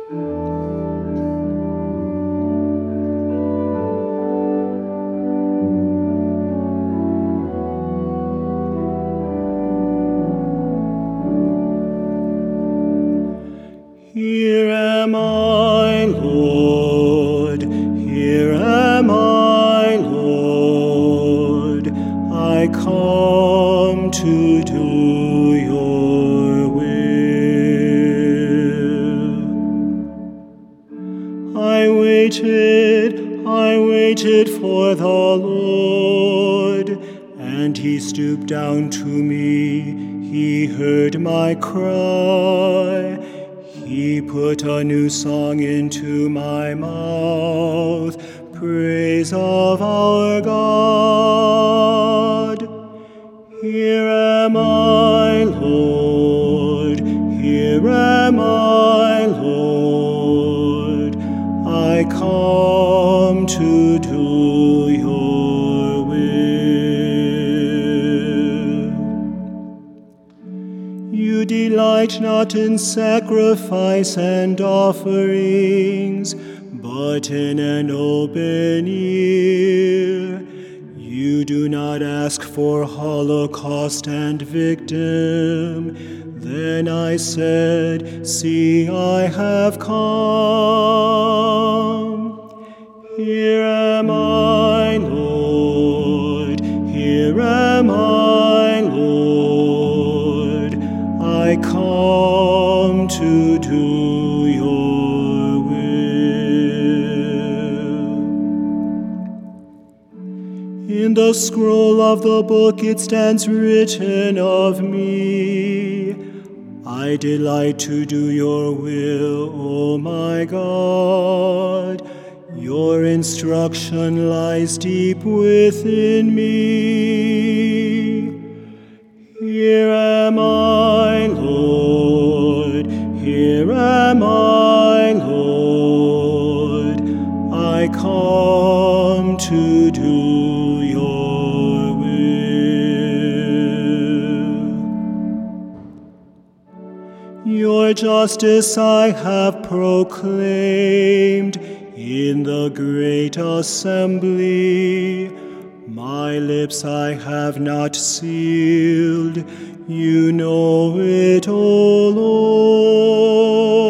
Here am I, Lord, here am I, Lord, I come to do your will. I waited for the Lord, and he stooped down to me, he heard my cry. He put a new song into my mouth, praise of our God. Here am I, Lord, here am I, Lord, I come to do your will. You delight not in sacrifice and offerings, but in an open ear. You do not ask for holocaust and victim. Then I said, see, I have come. Here am I, Lord, here am I, Lord, I come to do your will. In the scroll of the book it stands written of me, I delight to do your will, O my God. Your instruction lies deep within me. Here am I, Lord, here am I, Lord, I come to do your will. Your justice I have proclaimed in the great assembly. My lips I have not sealed, you know it, O Lord.